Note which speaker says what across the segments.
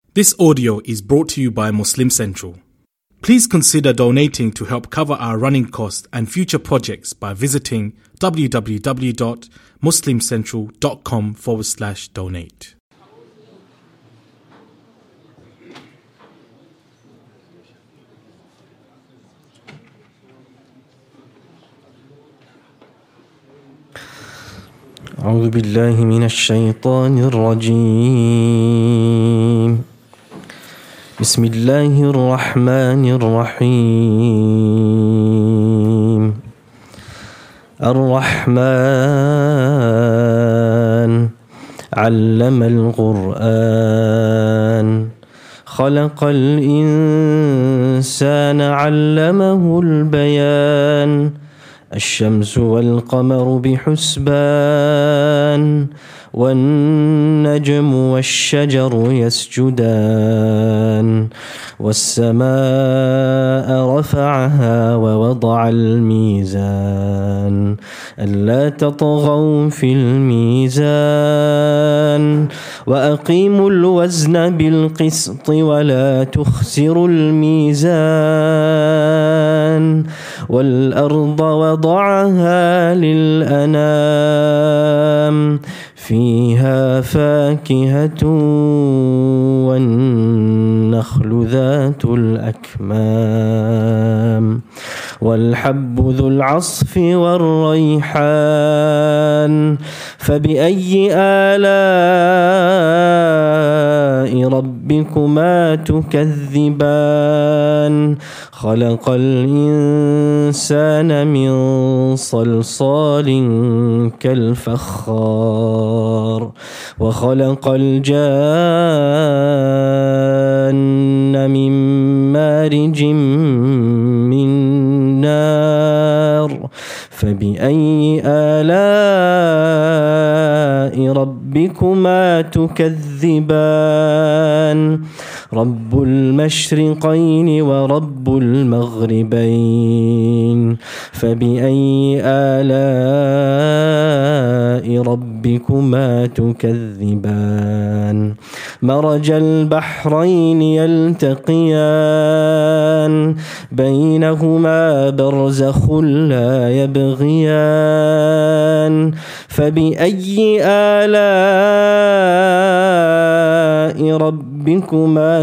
Speaker 1: This audio is brought to you by Muslim Central. Please consider donating to help cover our running costs and future projects by visiting www.muslimcentral.com/donate.
Speaker 2: أعوذ بالله من الشيطان الرجيم. بسم الله الرحمن الرحيم. الرحمن علم القرآن خلق الإنسان علمه البيان الشمس والقمر بحسبان والنجم والشجر يسجدان والسماء رفعها ووضع الميزان ألا تطغوا في الميزان وأقيموا الوزن بالقسط ولا تخسروا الميزان والأرض وضعها للأنام فيها فاكهة والنخل ذات الأكمام والحب ذو العصف والريحان فبأي آلاء ربكما تكذبان خلق الإنسان من صلصال كالفخار وخلق الجان من مارج من نار فبأي آلاء ربكما تكذبان رب المشرقين ورب المغربين فبأي آلاء ربكما تكذبان مرج البحرين يلتقيان بينهما برزخ لا يبغيان فبأي آلاء ربكما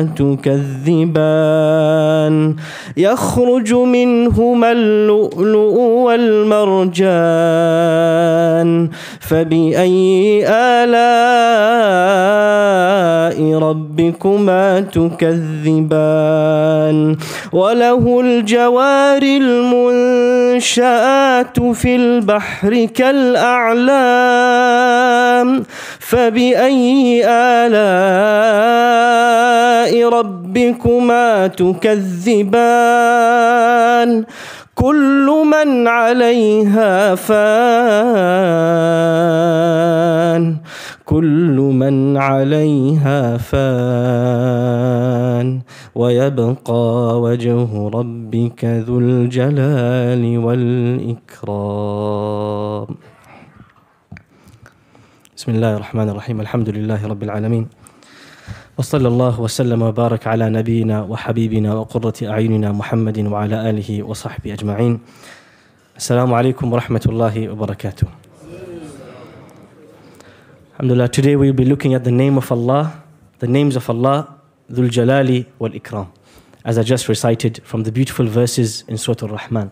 Speaker 2: تكذبان يخرج منهما اللؤلؤ والمرجان فبأي آلاء ربكما تكذبان وله الجوار المنشآت في البحر كالأعلام فبأي آلاء ربكما تكذبان كل من عليها فان كل من عليها فان ويبقى وجه ربك ذو الجلال والإكرام. بسم الله الرحمن الرحيم. الحمد لله رب العالمين وصلى الله وسلم وبارك على نبينا وحبيبنا وقرة أعيننا محمد وعلى آله وصحبه أجمعين. السلام عليكم ورحمة الله وبركاته. Alhamdulillah, today we'll be looking at the name of Allah, the names of Allah, Dhul Jalali wal Ikram, as I just recited from the beautiful verses in Surah Al-Rahman.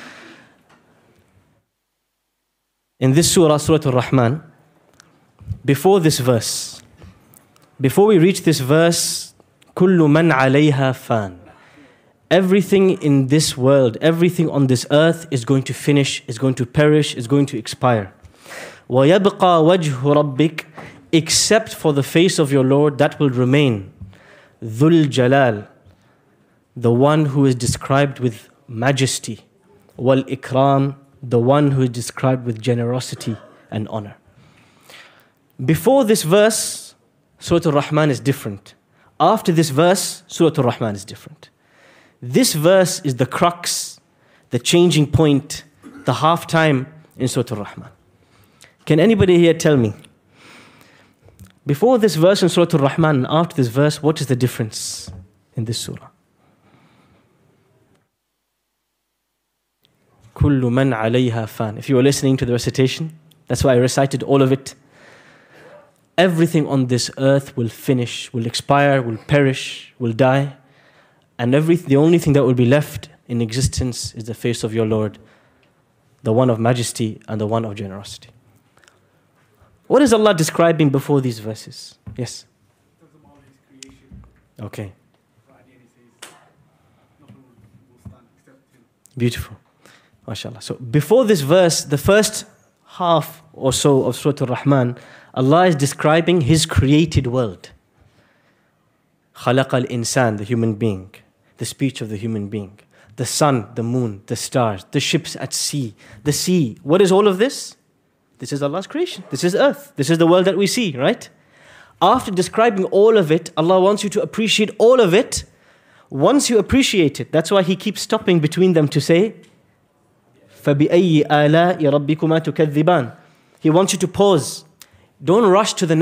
Speaker 2: In this surah, Surah Al-Rahman, before this verse, before we reach this verse, كُلُّ مَنْ عَلَيْهَا فَانٍ, everything in this world, everything on this earth is going to finish, is going to perish, is going to expire. وَيَبْقَى وَجْهُ رَبِّكَ, except for the face of your Lord, that will remain. Dhul Jalal, the one who is described with majesty. Wal Ikram, the one who is described with generosity and honor. Before this verse, Surah Al-Rahman is different. After this verse, Surah Al-Rahman is different. This verse is the crux, the changing point, the halftime in Surah Al-Rahman. Can anybody here tell me, Before this verse in Surah Al-Rahman and after this verse, what is the difference in this surah? Kullu man alayha fan. If you were listening to the recitation, that's why I recited all of it. Everything on this earth will finish, will expire, will perish, will die. And the only thing that will be left in existence is the face of your Lord, the one of majesty and the one of generosity. What is Allah describing before these verses? Yes? Okay. Beautiful. MashaAllah. So before this verse, the first half or so of Surah Al-Rahman, Allah is describing His created world. خَلَقَ الْإِنسان, the human being, the speech of the human being, the sun, the moon, the stars, the ships at sea, the sea. What is all of this? This is Allah's creation. This is earth. This is the world that we see, right? After describing all of it, Allah wants you to appreciate all of it. Once you appreciate it, that's why He keeps stopping between them to say, فَبِأَيِّ آلَاءِ رَبِّكُمَا تُكَذِّبَانِ. He wants you to pause. Don't rush to the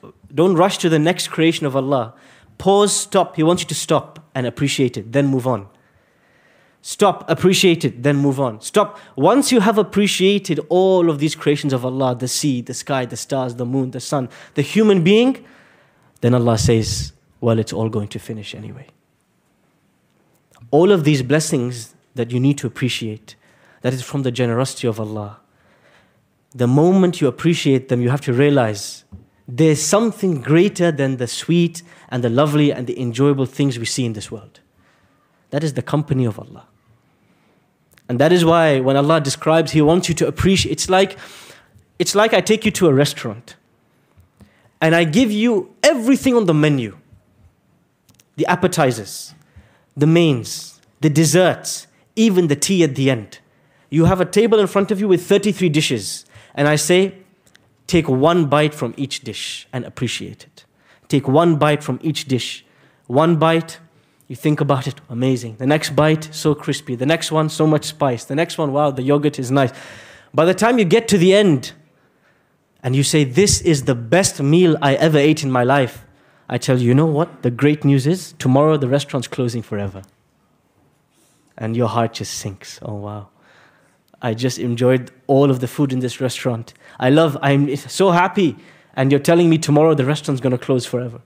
Speaker 2: next creation of Allah. Pause, stop. He wants you to stop and appreciate it, then move on. Stop, appreciate it, then move on. Stop. Once you have appreciated all of these creations of Allah, the sea, the sky, the stars, the moon, the sun, the human being, then Allah says, well, it's all going to finish anyway. All of these blessings that you need to appreciate, that is from the generosity of Allah. The moment you appreciate them, you have to realize there's something greater than the sweet and the lovely and the enjoyable things we see in this world. That is the company of Allah. And that is why when Allah describes, He wants you to appreciate. It's like I take you to a restaurant and I give you everything on the menu. The appetizers, the mains, the desserts, even the tea at the end. You have a table in front of you with 33 dishes. And I say, take one bite from each dish and appreciate it. Take one bite from each dish. One bite, you think about it, amazing. The next bite, so crispy. The next one, so much spice. The next one, wow, the yogurt is nice. By the time you get to the end and you say, this is the best meal I ever ate in my life, I tell you, you know what? The great news is, tomorrow the restaurant's closing forever. And your heart just sinks. Oh, wow. I just enjoyed all of the food in this restaurant. I'm so happy. And you're telling me tomorrow the restaurant's going to close forever.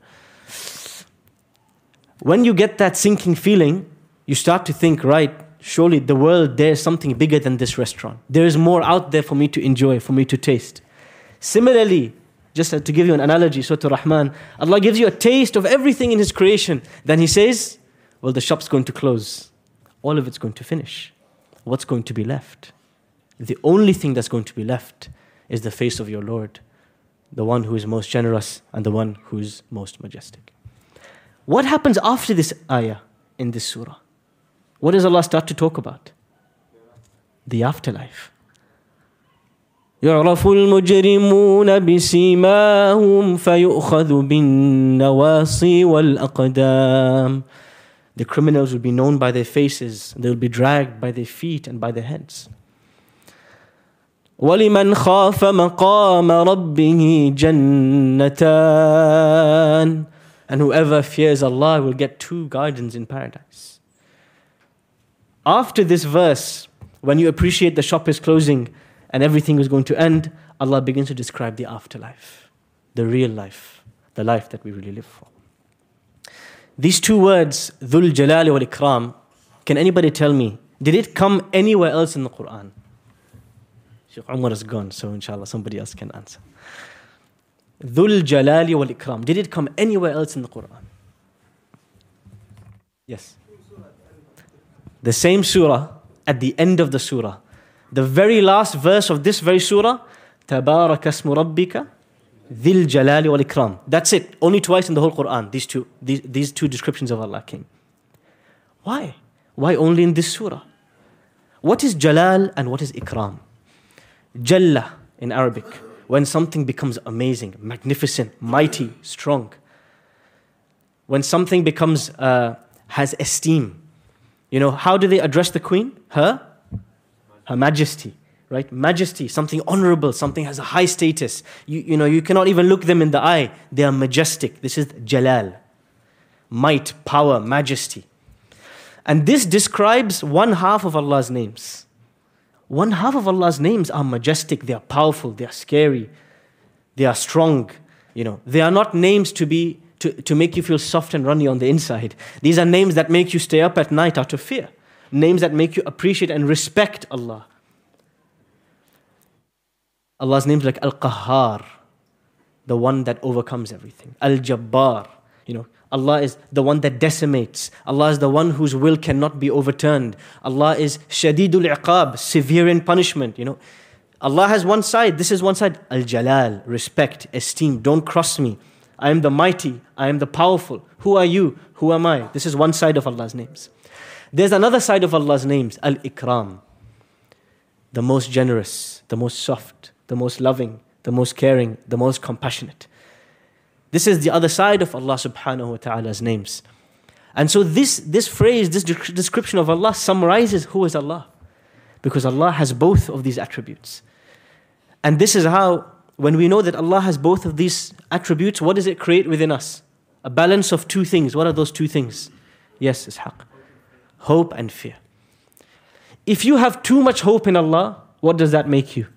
Speaker 2: When you get that sinking feeling, you start to think, right, surely the world, there's something bigger than this restaurant. There is more out there for me to enjoy, for me to taste. Similarly, just to give you an analogy, Surah Al-Rahman, Allah gives you a taste of everything in His creation. Then He says, well, the shop's going to close. All of it's going to finish. What's going to be left? The only thing that's going to be left is the face of your Lord, the one who is most generous and the one who is most majestic. What happens after this ayah in this surah? What does Allah start to talk about? The afterlife. يُعْرَفُ الْمُجْرِمُونَ بِسِيمَاهُمْ فَيُؤْخَذُ بِالنَّوَاصِي وَالْأَقْدَامِ. The criminals will be known by their faces. They will be dragged by their feet and by their heads. وَلِمَنْ خَافَ مَقَامَ رَبِّهِ جَنَّتَانِ. And whoever fears Allah will get 2 gardens in paradise. After this verse, when you appreciate the shop is closing and everything is going to end, Allah begins to describe the afterlife, the real life, the life that we really live for. These 2 words, Dhul Jalali wal Ikram, can anybody tell me, did it come anywhere else in the Quran? Shaykh Umar is gone, so inshallah somebody else can answer. Dhul Jalali wal Ikram, did it come anywhere else in the Quran? Yes. The same surah, at the end of the surah, the very last verse of this very surah, Tabarak asmu rabbika dhil jalali wal ikram. That's it. Only twice in the whole Quran, these two descriptions of Allah came. Why? Why only in this surah? What is jalal and what is ikram? Jalla in Arabic, when something becomes amazing, magnificent, mighty, strong. When something becomes, has esteem. You know, how do they address the queen? Her Majesty. right? Majesty, something honorable, something has a high status. You cannot even look them in the eye. They are majestic. This is Jalal. Might, power, majesty. And this describes one half of Allah's names. One half of Allah's names are majestic, they are powerful, they are scary, they are strong. They are not names to make you feel soft and runny on the inside. These are names that make you stay up at night out of fear. Names that make you appreciate and respect Allah. Allah's names like Al-Qahhar, the one that overcomes everything. Al-Jabbar, Allah is the one that decimates. Allah is the one whose will cannot be overturned. Allah is Shadidul Iqab, severe in punishment. Allah has one side, this is one side. Al-Jalal, respect, esteem, don't cross me. I am the mighty, I am the powerful. Who are you? Who am I? This is one side of Allah's names. There's another side of Allah's names, Al-Ikram, the most generous, the most soft, the most loving, the most caring, the most compassionate. This is the other side of Allah subhanahu wa ta'ala's names. And so this phrase, this description of Allah summarizes who is Allah. Because Allah has both of these attributes. And this is how, when we know that Allah has both of these attributes, what does it create within us? A balance of two things. What are those two things? Yes, Ishaq. Hope and fear. If you have too much hope in Allah, what does that make you?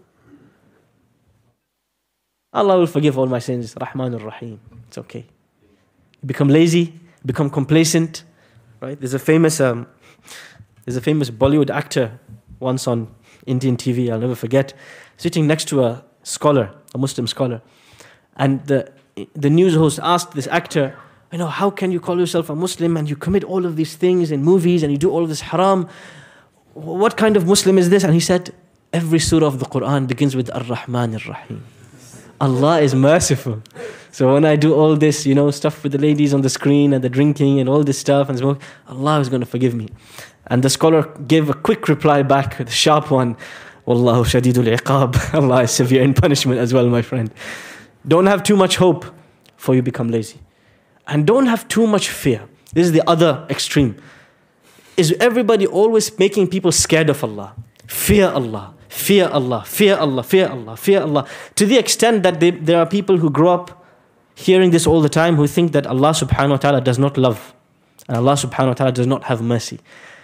Speaker 2: Allah will forgive all my sins. Rahman ar-Rahim. It's okay. You become lazy, become complacent. Right? There's a famous Bollywood actor once on Indian TV, I'll never forget, sitting next to a scholar, a Muslim scholar. And the news host asked this actor, how can you call yourself a Muslim and you commit all of these things in movies and you do all of this haram? What kind of Muslim is this? And he said, every surah of the Quran begins with Ar-Rahman ar-Rahim. Allah is merciful. So when I do all this, stuff with the ladies on the screen and the drinking and all this stuff and smoke, Allah is going to forgive me. And the scholar gave a quick reply back, the sharp one, Wallahu shadidul iqab. Allah is severe in punishment as well, my friend. Don't have too much hope for you become lazy. And don't have too much fear. This is the other extreme. Is everybody always making people scared of Allah? Fear Allah. Fear Allah, fear Allah, fear Allah, fear Allah. To the extent that there are people who grow up hearing this all the time who think that Allah subhanahu wa ta'ala does not love. And Allah subhanahu wa ta'ala does not have mercy.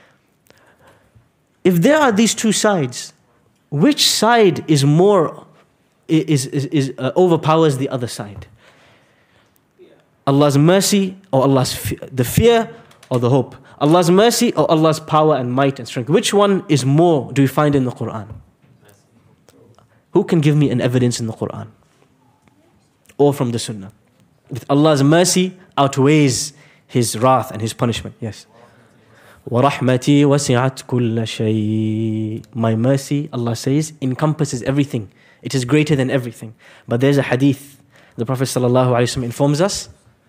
Speaker 2: If there are these two sides, which side is more, overpowers the other side? Allah's mercy or the fear or the hope? Allah's mercy or Allah's power and might and strength? Which one is more do we find in the Quran? Who can give me an evidence in the Quran or from the Sunnah? That Allah's mercy outweighs His wrath and His punishment. Yes. وَرَحْمَتِي وَسِعَتْ كُلَّ شَيْءٍ. My mercy, Allah says, encompasses everything. It is greater than everything. But there's a hadith. The Prophet ﷺ informs us.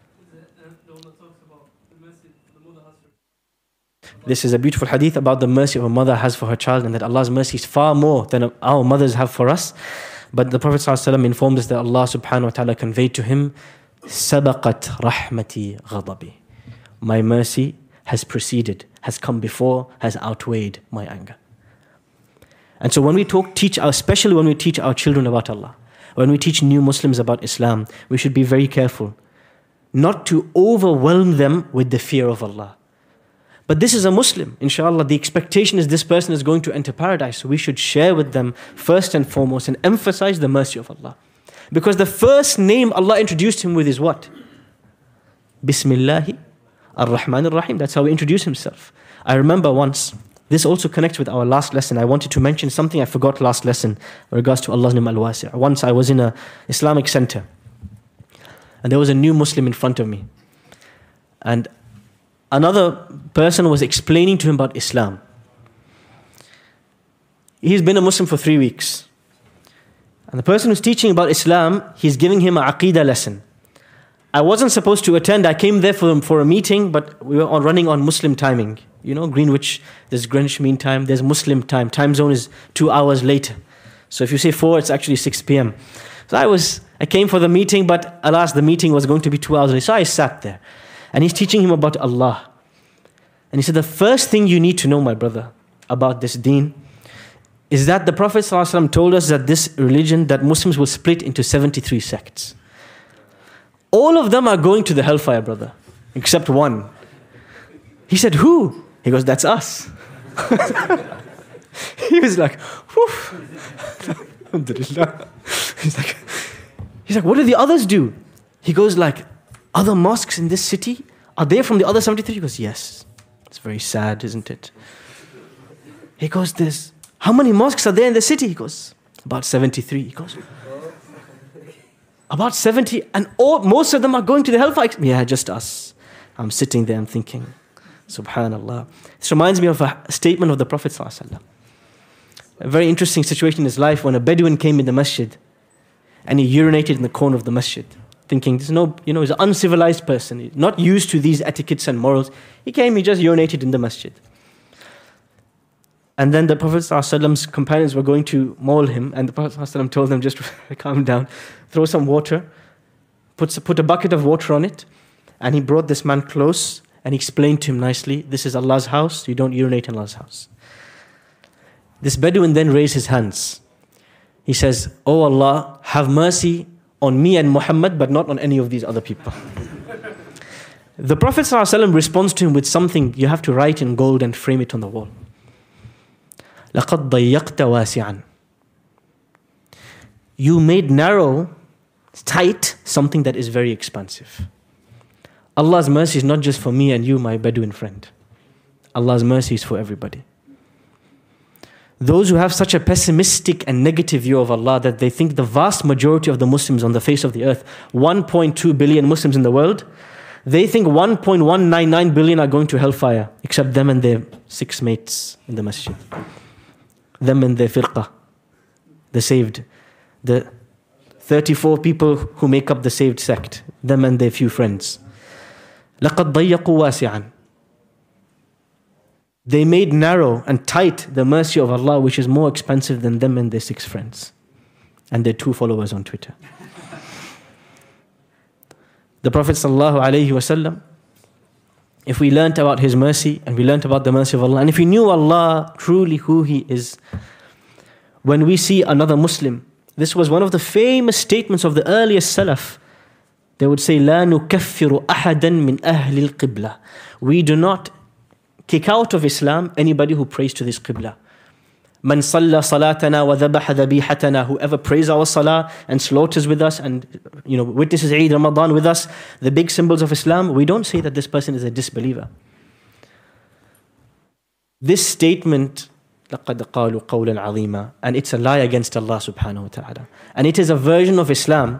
Speaker 2: This is a beautiful hadith about the mercy of a mother has for her child and that Allah's mercy is far more than our mothers have for us. But the Prophet ﷺ informed us that Allah subhanahu wa ta'ala conveyed to him, سَبَقَتْ رَحْمَتِي غَضَبِي. My mercy has preceded, has come before, has outweighed my anger. And so when we especially when we teach our children about Allah, when we teach new Muslims about Islam, we should be very careful not to overwhelm them with the fear of Allah. But this is a Muslim, inshallah. The expectation is this person is going to enter paradise. So we should share with them first and foremost and emphasize the mercy of Allah. Because the first name Allah introduced him with is what? Bismillahi ar-Rahman ar-Rahim. That's how he introduced himself. I remember once, this also connects with our last lesson. I wanted to mention something I forgot last lesson in regards to Allah's name al-Wasi'. Once I was in an Islamic center and there was a new Muslim in front of me. And another person was explaining to him about Islam. He's been a Muslim for 3 weeks. And the person who's teaching about Islam, he's giving him an Aqeedah lesson. I wasn't supposed to attend. I came there for a meeting, but we were running on Muslim timing. Greenwich, there's Greenwich Mean Time, there's Muslim time. Time zone is 2 hours later. So if you say 4, it's actually 6 p.m. So I came for the meeting, but alas, the meeting was going to be 2 hours later. So I sat there. And he's teaching him about Allah. And he said, the first thing you need to know, my brother, about this deen is that the Prophet ﷺ told us that this religion, that Muslims will split into 73 sects. All of them are going to the hellfire, brother, except one. He said, who? He goes, that's us. He was like, whew. Alhamdulillah. He's like, what do the others do? He goes like, other mosques in this city, are they from the other 73? He goes, yes. It's very sad, isn't it? He goes, how many mosques are there in the city? He goes, about 73. He goes, about 70, and most of them are going to the hellfire. Yeah, just us. I'm sitting there, I'm thinking, subhanallah. This reminds me of a statement of the Prophet ﷺ. A very interesting situation in his life when a Bedouin came in the masjid and he urinated in the corner of the masjid, thinking, he's an uncivilized person, he's not used to these etiquettes and morals. He came, he just urinated in the masjid. And then the Prophet ﷺ's companions were going to maul him, and the Prophet ﷺ told them, just calm down, throw some water, put a bucket of water on it, and he brought this man close and he explained to him nicely, this is Allah's house, you don't urinate in Allah's house. This Bedouin then raised his hands. He says, oh Allah, have mercy on me and Muhammad, but not on any of these other people. The Prophet ﷺ responds to him with something you have to write in gold and frame it on the wall. لَقَدْ ضَيَّقْتَ وَاسِعًا. You made narrow, tight, something that is very expansive. Allah's mercy is not just for me and you, my Bedouin friend. Allah's mercy is for everybody. Those who have such a pessimistic and negative view of Allah that they think the vast majority of the Muslims on the face of the earth, 1.2 billion Muslims in the world, they think 1.199 billion are going to hellfire, except them and their 6 mates in the masjid. Them and their firqa, the saved. The 34 people who make up the saved sect, them and their few friends. لَقَدْ ضَيَّقُوا وَاسِعًا. They made narrow and tight the mercy of Allah, which is more expensive than them and their 6 friends and their 2 followers on Twitter. The Prophet ﷺ, if we learnt about his mercy and we learnt about the mercy of Allah, and if we knew Allah truly who He is, when we see another Muslim, this was one of the famous statements of the earliest Salaf. They would say, لا نكفر أحدا من أهل القبلة. We do not kick out of Islam anybody who prays to this Qibla. من صلى صلاتنا وذبح ذبيحتنا. Whoever prays our salah and slaughters with us and witnesses Eid Ramadan with us, the big symbols of Islam, we don't say that this person is a disbeliever. This statement, لَقَدْ قَالُوا قَوْلًا عَظِيمًا, and it's a lie against Allah subhanahu wa ta'ala. And it is a version of Islam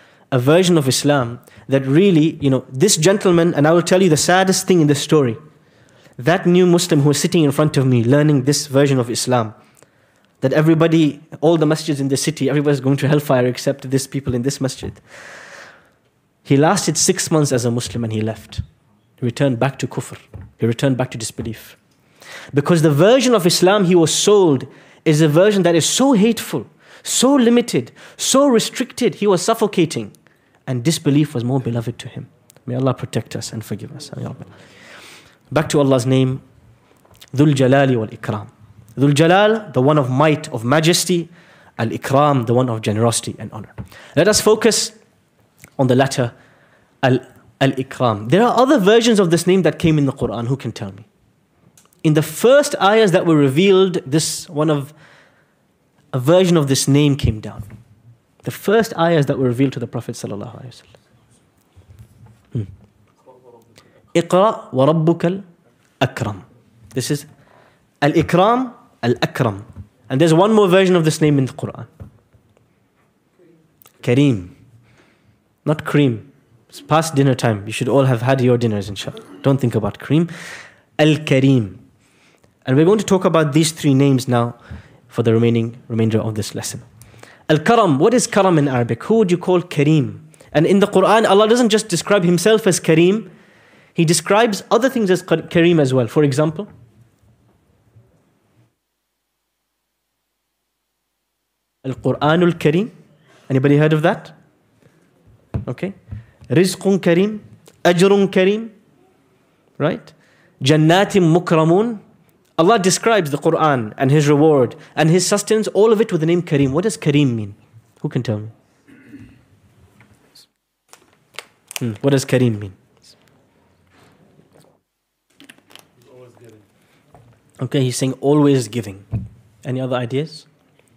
Speaker 2: that really, this gentleman, and I will tell you the saddest thing in this story, that new Muslim who is sitting in front of me learning this version of Islam, that everybody, all the masjids in the city, everybody's going to hellfire except these people in this masjid. He lasted 6 months as a Muslim and he left. He returned back to kufr. He returned back to disbelief. Because the version of Islam he was sold is a version that is so hateful, so limited, so restricted, he was suffocating. And disbelief was more beloved to him. May Allah protect us and forgive us. Back to Allah's name, Dhul Jalali wal Ikram. Dhul Jalal, the one of might, of majesty. Al Ikram, the one of generosity and honor. Let us focus on the latter, Al Ikram. There are other versions of this name that came in the Quran. Who can tell me? In the first ayahs that were revealed, a version of this name came down. The first ayahs that were revealed to the Prophet sallallahu alaihi wasallam. Iqra wa rabbukal akram. This is al-ikram, al-akram. And there's one more version of this name in the Quran. Kareem. Not cream. It's past dinner time. You should all have had your dinners, inshallah. Don't think about cream. Al-Kareem. And we're going to talk about these 3 names now for the remainder of this lesson. Al-Karam. What is Karam in Arabic? Who would you call Kareem? And in the Quran, Allah doesn't just describe Himself as Kareem. He describes other things as Kareem as well. For example, Al-Quranul Kareem. Anybody heard of that? Okay. Rizqun Kareem. Ajrun Kareem. Right? Jannatim Mukramun. Allah describes the Quran and His reward and His sustenance, all of it with the name Kareem. What does Kareem mean? Who can tell me? What does Kareem mean? Okay, he's saying always giving. Any other ideas?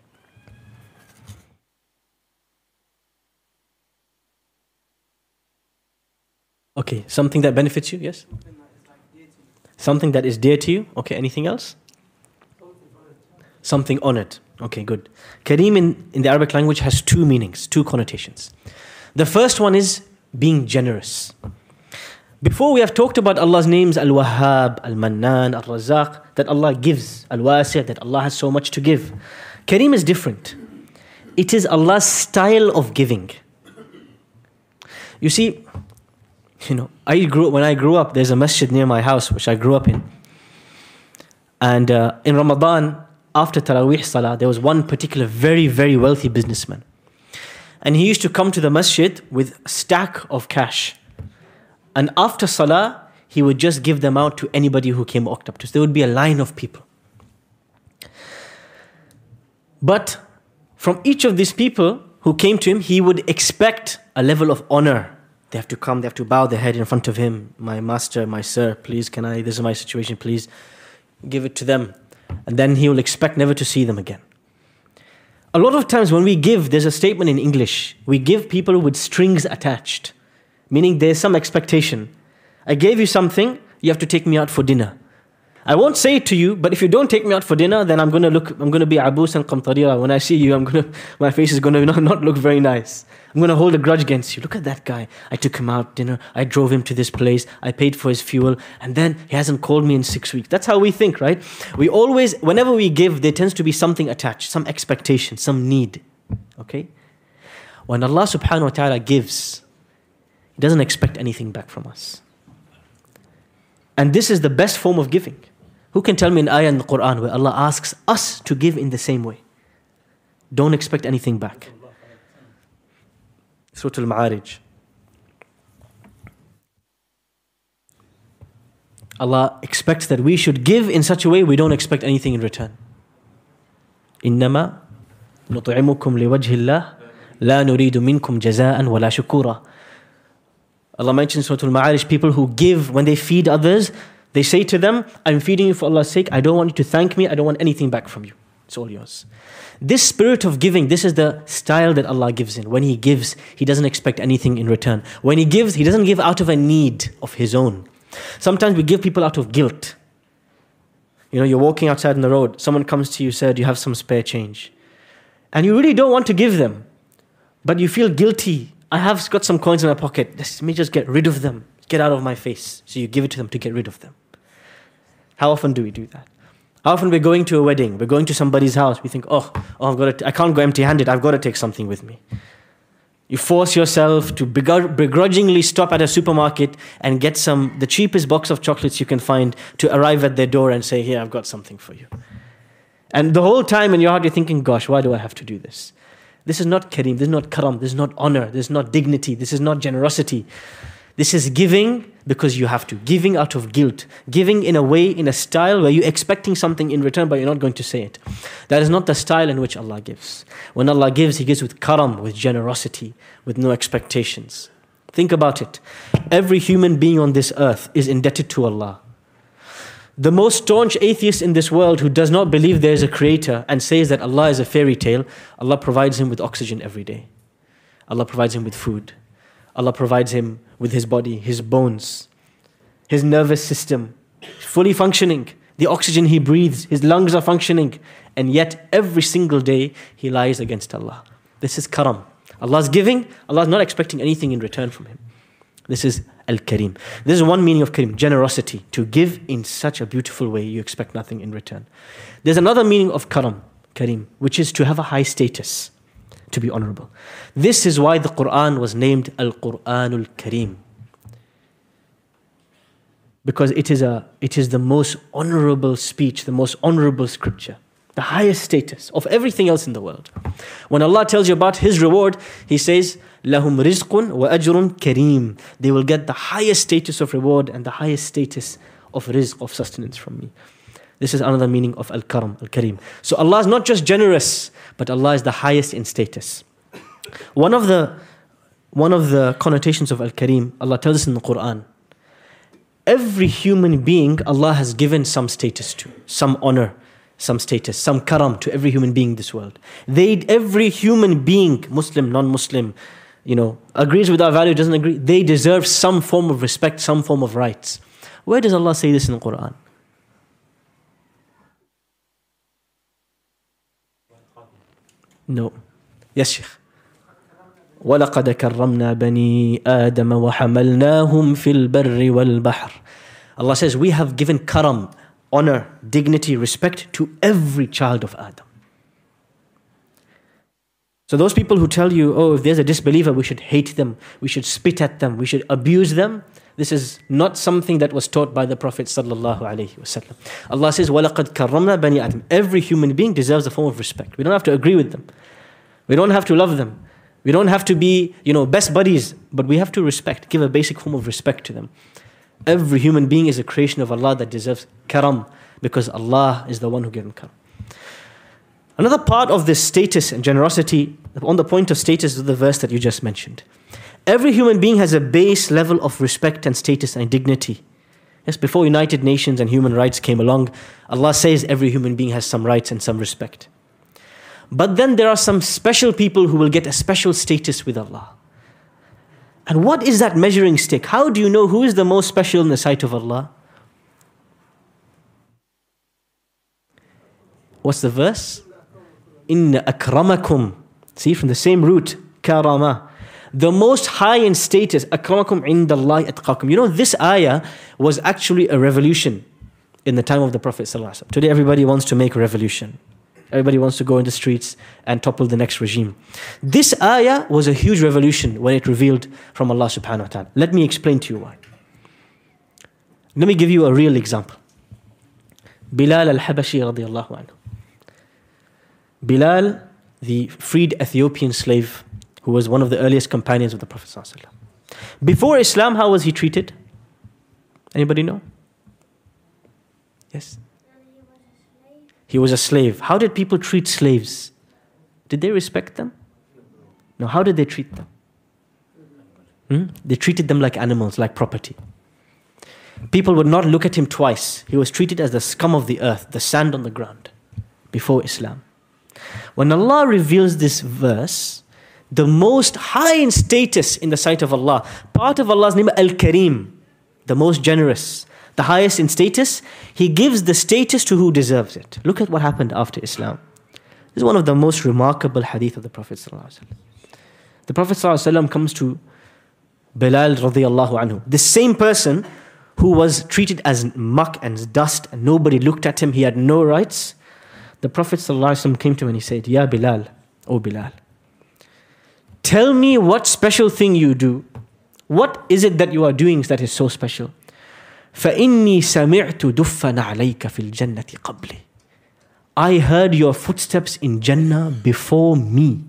Speaker 2: Okay, something that benefits you, yes? Something that is dear to you. Okay, anything else? Something honored. Okay, good. Kareem in the Arabic language has two meanings, two connotations. The first one is being generous. Before we have talked about Allah's names, Al-Wahhab, Al-Mannan, Al-Razaq, that Allah gives, Al-Wasi', that Allah has so much to give. Kareem is different. It is Allah's style of giving. You see, when I grew up, there's a masjid near my house, which I grew up in. And in Ramadan, after Taraweeh Salah, there was one particular very, very wealthy businessman. And he used to come to the masjid with a stack of cash. And after Salah, he would just give them out to anybody who came walked up to us. There would be a line of people. But from each of these people who came to him, he would expect a level of honor. They have to come, they have to bow their head in front of him. My master, my sir, please, this is my situation, please give it to them. And then he will expect never to see them again. A lot of times when we give, there's a statement in English. We give people with strings attached. Meaning there's some expectation. I gave you something, you have to take me out for dinner. I won't say it to you, but if you don't take me out for dinner, then I'm going to be abus and qamtarira. When I see you, my face is going to not look very nice. I'm going to hold a grudge against you. Look at that guy. I took him out dinner. I drove him to this place. I paid for his fuel. And then he hasn't called me in 6 weeks. That's how we think, right? We always, whenever we give, there tends to be something attached, some expectation, some need. Okay? When Allah subhanahu wa ta'ala gives, He doesn't expect anything back from us. And this is the best form of giving. Who can tell me an ayah in the Quran where Allah asks us to give in the same way? Don't expect anything back. Surah Al-Ma'arij. Allah expects that we should give in such a way we don't expect anything in return. إِنَّمَا نُطْعِمُكُمْ لِوَجْهِ اللَّهِ لَا نُرِيدُ مِنْكُمْ جَزَاءً وَلَا شُكُورًا. Allah mentions Surah Al-Ma'arij, people who give when they feed others, they say to them, I'm feeding you for Allah's sake, I don't want you to thank me, I don't want anything back from you. It's all yours. This spirit of giving, this is the style that Allah gives in. When He gives, He doesn't expect anything in return. When He gives, He doesn't give out of a need of His own. Sometimes we give people out of guilt. You're walking outside on the road, someone comes to you, said, do you have some spare change? And you really don't want to give them, but you feel guilty. I have got some coins in my pocket. Let me just get rid of them. Get out of my face. So you give it to them to get rid of them. How often do we do that? How often we're going to a wedding, we're going to somebody's house, we think, I can't go empty-handed, I've got to take something with me. You force yourself to begrudgingly stop at a supermarket and get the cheapest box of chocolates you can find to arrive at their door and say, here, I've got something for you. And the whole time in your heart you're thinking, gosh, why do I have to do this? This is not kareem, this is not karam, this is not honor, this is not dignity, this is not generosity. This is giving because you have to. Giving out of guilt. Giving in a way, in a style where you're expecting something in return but you're not going to say it. That is not the style in which Allah gives. When Allah gives, He gives with karam, with generosity, with no expectations. Think about it. Every human being on this earth is indebted to Allah. The most staunch atheist in this world who does not believe there is a creator and says that Allah is a fairy tale, Allah provides him with oxygen every day. Allah provides him with food. Allah provides him with his body, his bones, his nervous system, fully functioning. The oxygen he breathes, his lungs are functioning. And yet every single day he lies against Allah. This is karam. Allah's giving, Allah's not expecting anything in return from him. This is Al-Kareem. This is one meaning of Kareem, generosity. To give in such a beautiful way, you expect nothing in return. There's another meaning of Kareem, which is to have a high status, to be honorable. This is why the Quran was named Al-Quranul Kareem. Because it is the most honorable speech, the most honorable scripture, the highest status of everything else in the world. When Allah tells you about His reward, He says, لَهُمْ رِزْقٌ وَأَجْرٌ كَرِيمٌ. They will get the highest status of reward and the highest status of rizq, of sustenance from me. This is another meaning of Al-Karam, Al-Karim. So Allah is not just generous, but Allah is the highest in status. One of the connotations of Al-Karim, Allah tells us in the Quran, every human being Allah has given some status to, some honor, some status, some karam to every human being in this world. Every human being, Muslim, non-Muslim, agrees with our value, doesn't agree, they deserve some form of respect, some form of rights. Where does Allah say this in the Quran? No. Yes, Shaykh. وَلَقَدْ كَرَّمْنَا بَنِي آدَمَ وَحَمَلْنَاهُمْ فِي الْبَرِّ وَالْبَحْرِ. Allah says, we have given karam, honor, dignity, respect to every child of Adam. So those people who tell you, oh, if there's a disbeliever, we should hate them, we should spit at them, we should abuse them, this is not something that was taught by the Prophet sallallahu alaihi wasallam. Allah says, وَلَقَدْ كَرَّمْنَا بَنِي آدَمَ. Every human being deserves a form of respect. We don't have to agree with them. We don't have to love them. We don't have to be, best buddies, but we have to respect, give a basic form of respect to them. Every human being is a creation of Allah that deserves karam, because Allah is the one who gave him karam. Another part of this status and generosity, on the point of status, is the verse that you just mentioned. Every human being has a base level of respect and status and dignity. Yes, before United Nations and human rights came along, Allah says every human being has some rights and some respect. But then there are some special people who will get a special status with Allah. And what is that measuring stick? How do you know who is the most special in the sight of Allah? What's the verse? Inna akramakum. See, from the same root, karama. The most high in status, akramakum indallahi atqakum. This ayah was actually a revolution in the time of the Prophet ﷺ. Today everybody wants to make a revolution. Everybody wants to go in the streets and topple the next regime. This ayah was a huge revolution when it revealed from Allah subhanahu wa ta'ala. Let me explain to you why. Let me give you a real example. Bilal al-Habashi radiyallahu anhu. Bilal, the freed Ethiopian slave, who was one of the earliest companions of the Prophet ﷺ. Before Islam, how was he treated? Anybody know? Yes? He was a slave. How did people treat slaves? Did they respect them? No, how did they treat them? They treated them like animals, like property. People would not look at him twice. He was treated as the scum of the earth, the sand on the ground, before Islam. When Allah reveals this verse, the most high in status in the sight of Allah, part of Allah's name, Al-Karim, the most generous, the highest in status, He gives the status to who deserves it. Look at what happened after Islam. This is one of the most remarkable hadith of the Prophet ﷺ. The Prophet ﷺ comes to Bilal radiyallahu anhu, the same person who was treated as muck and dust and nobody looked at him, he had no rights. The Prophet ﷺ came to him and he said, Ya Bilal, O Bilal, tell me what special thing you do. What is it that you are doing that is so special? فَإِنِّي سَمِعْتُ دُفًّا عَلَيْكَ فِي الْجَنَّةِ قَبْلِ. I heard your footsteps in Jannah before me.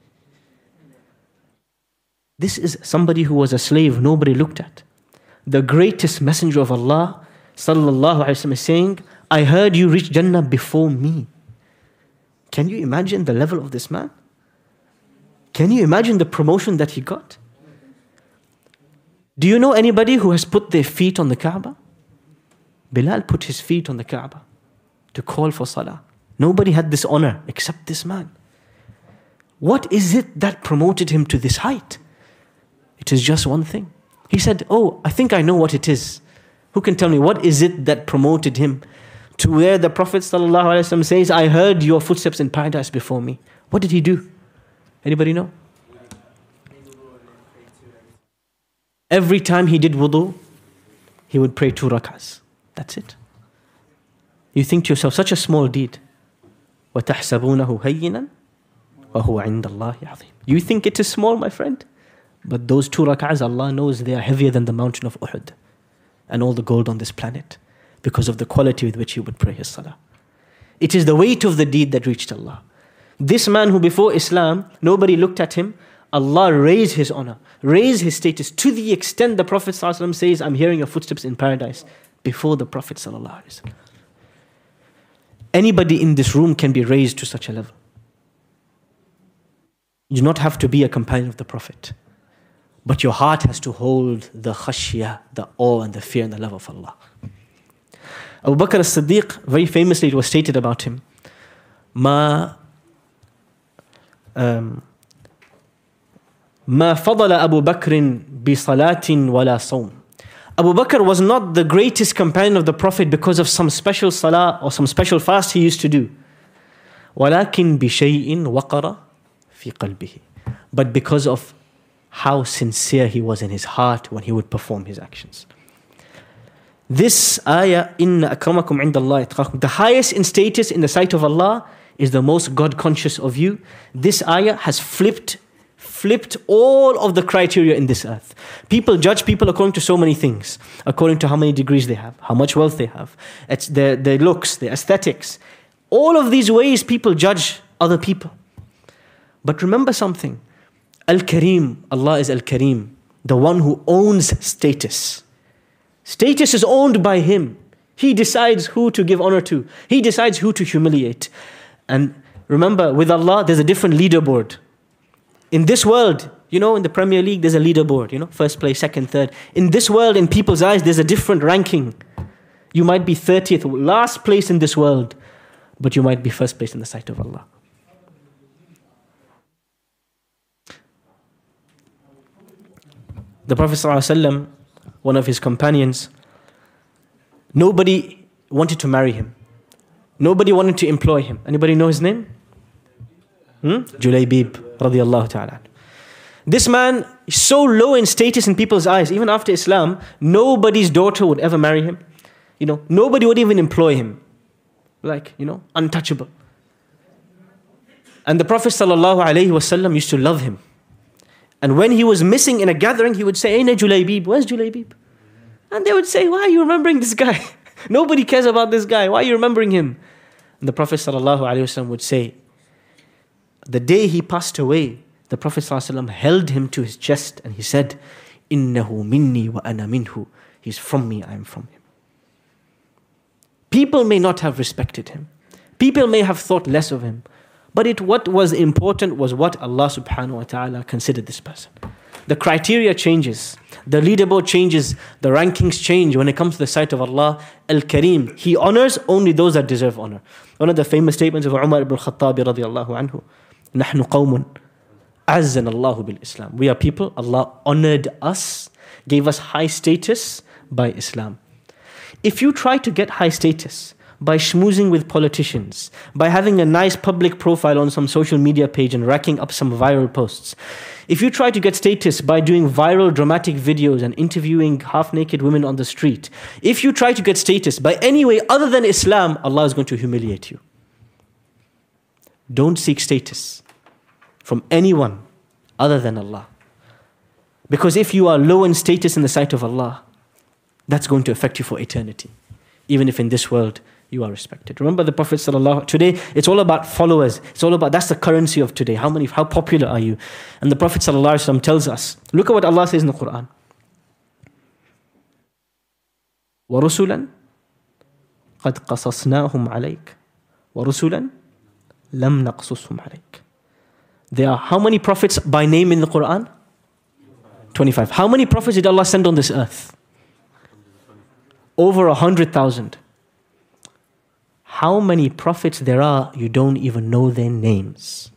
Speaker 2: This is somebody who was a slave, nobody looked at. The greatest messenger of Allah, sallallahu alaihi wasallam, is saying, I heard you reach Jannah before me. Can you imagine the level of this man? Can you imagine the promotion that he got? Do you know anybody who has put their feet on the Kaaba? Bilal put his feet on the Kaaba to call for salah. Nobody had this honor except this man. What is it that promoted him to this height? It is just one thing. He said, oh, I think I know what it is. Who can tell me what is it that promoted him to where the Prophet ﷺ says, I heard your footsteps in paradise before me. What did he do? Anybody know? Every time he did wudu, he would pray 2 rak'ahs. That's it. You think to yourself, such a small deed. وَتَحْسَبُونَهُ هَيِّنًا وَهُوَ عِنْدَ اللَّهِ عَظِيمٌ. You think it is small, my friend? But those 2 rak'ahs, Allah knows they are heavier than the mountain of Uhud and all the gold on this planet because of the quality with which he would pray his salah. It is the weight of the deed that reached Allah. This man who before Islam, nobody looked at him, Allah raised his honor, raised his status to the extent the Prophet ﷺ says, I'm hearing your footsteps in paradise before the Prophet ﷺ. Anybody in this room can be raised to such a level. You do not have to be a companion of the Prophet. But your heart has to hold the khashiyah, the awe and the fear and the love of Allah. Abu Bakr as-Siddiq, very famously it was stated about him, ما فضل أبو بكر بصلاة ولا صوم. Abu Bakr was not the greatest companion of the Prophet because of some special salah or some special fast he used to do. ولكن بشيء وقر في قلبه. But because of how sincere he was in his heart when he would perform his actions. This ayah, إِنَّ أَكْرَمَكُمْ عِنْدَ اللَّهِ أَتْقَاكُمْ, the highest in status in the sight of Allah is the most God-conscious of you. This ayah has flipped all of the criteria in this earth. People judge people according to so many things, according to how many degrees they have, how much wealth they have, it's their looks, their aesthetics. All of these ways people judge other people. But remember something, Al-Kareem, Allah is Al-Kareem, the one who owns status. Status is owned by Him. He decides who to give honor to. He decides who to humiliate. And remember, with Allah, there's a different leaderboard. In this world, in the Premier League, there's a leaderboard, first place, second, third. In this world, in people's eyes, there's a different ranking. You might be 30th, last place in this world, but you might be first place in the sight of Allah. The Prophet ﷺ, one of his companions, nobody wanted to marry him. Nobody wanted to employ him. Anybody know his name? Julaybib radiyallahu ta'ala. This man is so low in status in people's eyes. Even after Islam, nobody's daughter would ever marry him. Nobody would even employ him. Untouchable. And the Prophet sallallahu alaihi wasallam used to love him. And when he was missing in a gathering, he would say, Aina Julaybib? Where's Julaybib? And they would say, why are you remembering this guy? Nobody cares about this guy. Why are you remembering him? And the Prophet ﷺ would say, the day he passed away, the Prophet ﷺ held him to his chest and he said, Innahu minni wa ana minhu. He's from me, I am from him. People may not have respected him. People may have thought less of him. But what was important was what Allah subhanahu wa ta'ala considered this person. The criteria changes. The leaderboard changes. The rankings change when it comes to the sight of Allah. Al-Kareem. He honors only those that deserve honor. One of the famous statements of Umar ibn al-Khattab radiyallahu anhu. نَحْنُ قَوْمٌ عَزَّنَ اللَّهُ بِالْإِسْلَامِ. We are people, Allah honored us, gave us high status by Islam. If you try to get high status by schmoozing with politicians, by having a nice public profile on some social media page and racking up some viral posts, if you try to get status by doing viral dramatic videos and interviewing half-naked women on the street, if you try to get status by any way other than Islam, Allah is going to humiliate you. Don't seek status from anyone other than Allah. Because if you are low in status in the sight of Allah, that's going to affect you for eternity. Even if in this world you are respected. Remember the Prophet ﷺ, today it's all about followers. It's all about, that's the currency of today. How popular are you? And the Prophet ﷺ tells us, look at what Allah says in the Quran. وَرُسُلًا قَدْ قَصَصْنَاهُمْ عَلَيْكَ وَرُسُلًا لَمْ نَقْصُصْهُمْ عَلَيْكَ. There are how many prophets by name in the Quran? 25. How many prophets did Allah send on this earth? Over 100,000. How many prophets there are, you don't even know their names.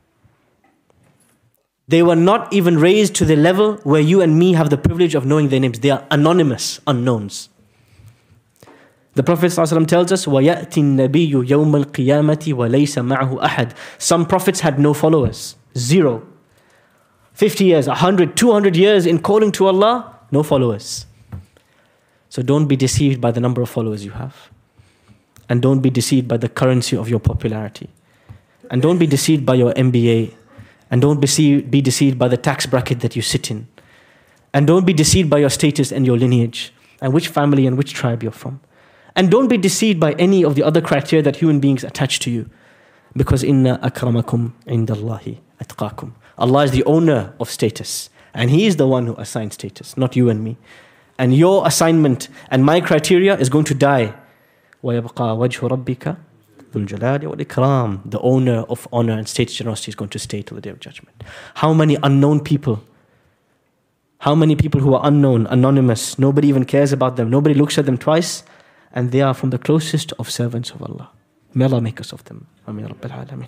Speaker 2: They were not even raised to the level where you and me have the privilege of knowing their names. They are anonymous, unknowns. The Prophet ﷺ tells us, وَيَأْتِ النَّبِيُّ يَوْمَ الْقِيَامَةِ وَلَيْسَ مَعَهُ أَحَدٍ. Some prophets had no followers, 0. 50 years, 100, 200 years in calling to Allah, no followers. So don't be deceived by the number of followers you have. And don't be deceived by the currency of your popularity. And don't be deceived by your MBA. And don't be deceived by the tax bracket that you sit in. And don't be deceived by your status and your lineage. And which family and which tribe you're from. And don't be deceived by any of the other criteria that human beings attach to you. Because inna akramakum indallahi atqakum. Allah is the owner of status. And He is the one who assigns status, not you and me. And your assignment and my criteria is going to die. وَيَبْقَى وَجْهُ رَبِّكَ Dhul Jalali wal Ikram, the owner of honor and state generosity, is going to stay till the Day of Judgment. How many unknown people? How many people who are unknown, anonymous, nobody even cares about them, nobody looks at them twice, and they are from the closest of servants of Allah. May Allah make us of them. Ameen Rabbil Alameen.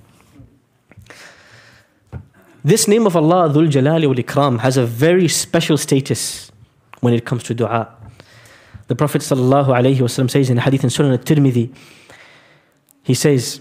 Speaker 2: This name of Allah, Dhul Jalali wal Ikram, has a very special status when it comes to dua. The Prophet ﷺ says in a hadith in Sunan al-Tirmidhi, he says,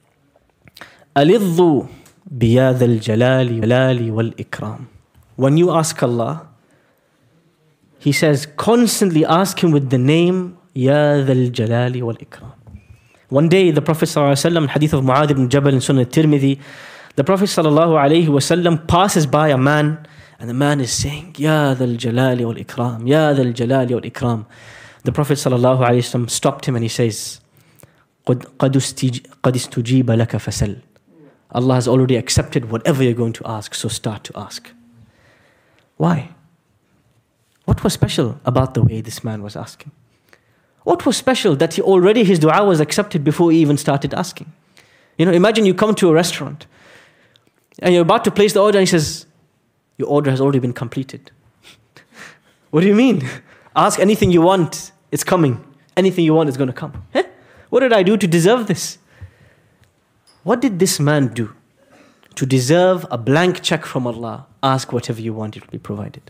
Speaker 2: Alidhu biyad al-jalali wal ikram. When you ask Allah, he says, constantly ask Him with the name Ya Dhal Jalali wal Ikram. One day, the Prophet ﷺ, hadith of Mu'adh ibn Jabal in Sunan al-Tirmidhi, the Prophet ﷺ passes by a man, and the man is saying, Ya Dhal Jalali wal Ikram, Ya Dhal Jalali wal Ikram. The Prophet ﷺ stopped him and he says, قَدْ اسْتُجِيبَ لَكَ فَسَلْ. Allah has already accepted whatever you're going to ask, so start to ask. Why? What was special about the way this man was asking? What was special that his dua was accepted before he even started asking? Imagine you come to a restaurant and you're about to place the order and he says, your order has already been completed. What do you mean? Ask anything you want, it's coming. Anything you want is going to come. What did I do to deserve this? What did this man do to deserve a blank check from Allah? Ask whatever you want, it will be provided.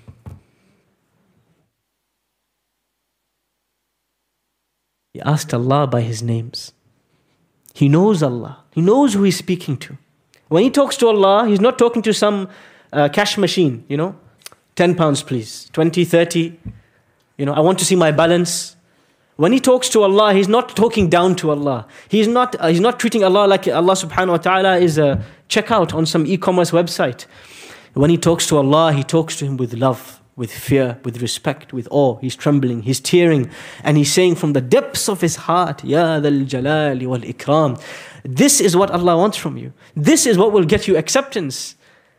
Speaker 2: He asked Allah by His names. He knows Allah. He knows who he's speaking to. When he talks to Allah, he's not talking to some cash machine, 10 pounds please, 20, 30, I want to see my balance. When he talks to Allah, he's not talking down to Allah. He's not treating Allah like Allah subhanahu wa ta'ala is a checkout on some e-commerce website. When he talks to Allah, he talks to Him with love, with fear, with respect, with awe. He's trembling, he's tearing, and he's saying from the depths of his heart, Ya Dhal Jalali wal Ikram. This is what Allah wants from you. This is what will get you acceptance.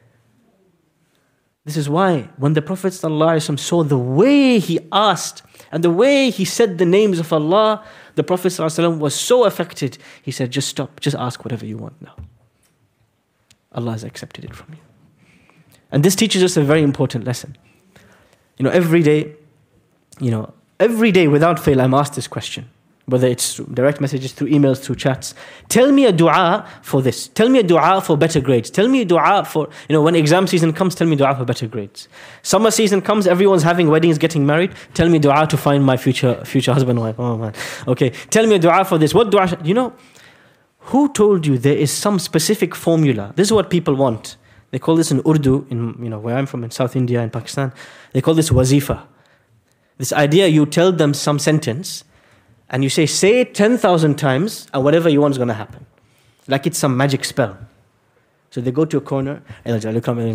Speaker 2: This is why when the Prophet ﷺ saw the way he asked and the way he said the names of Allah, the Prophet ﷺ was so affected. He said, just stop, just ask whatever you want now. Allah has accepted it from you. And this teaches us a very important lesson. Every day without fail, I'm asked this question. Whether it's through direct messages, through emails, through chats. Tell me a dua for this. Tell me a dua for better grades. Tell me a dua for, when exam season comes, tell me dua for better grades. Summer season comes, everyone's having weddings, getting married. Tell me dua to find my future husband and wife. Oh man. Okay. Tell me a dua for this. What dua? Who told you there is some specific formula? This is what people want. They call this in Urdu, where I'm from, in South India, in Pakistan. They call this wazifa. This idea, you tell them some sentence, and you say it 10,000 times, and whatever you want is going to happen. Like it's some magic spell. So they go to a corner, and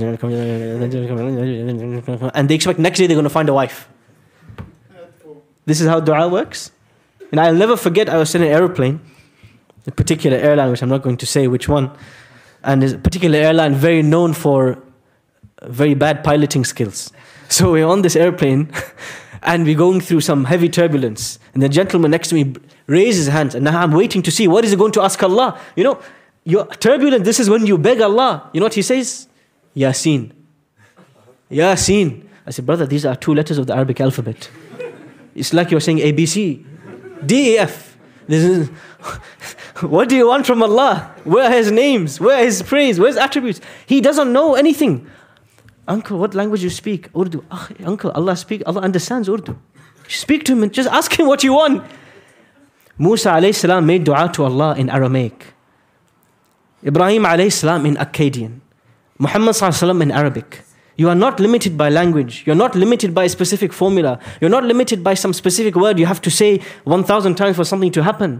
Speaker 2: they expect next day they're going to find a wife. This is how dua works. And I'll never forget, I was in an airplane, a particular airline, which I'm not going to say which one, and is a particular airline very known for very bad piloting skills. So we're on this airplane, and we're going through some heavy turbulence. And the gentleman next to me raised his hands. And now I'm waiting to see what is he going to ask Allah. You're turbulent. This is when you beg Allah. You know what he says? Yasin. Yasin. I said, brother, these are 2 letters of the Arabic alphabet. It's like you're saying ABC. DEF. What do you want from Allah? Where are His names? Where are His praise? Where are His attributes? He doesn't know anything. Uncle, what language you speak? Urdu. Uncle, Allah understands Urdu. Speak to Him and just ask Him what you want. Musa alayhi salam made dua to Allah in Aramaic. Ibrahim alayhi salam in Akkadian. Muhammad sallallahu alayhi wa sallam in Arabic. You are not limited by language. You're not limited by a specific formula. You're not limited by some specific word you have to say 1,000 times for something to happen.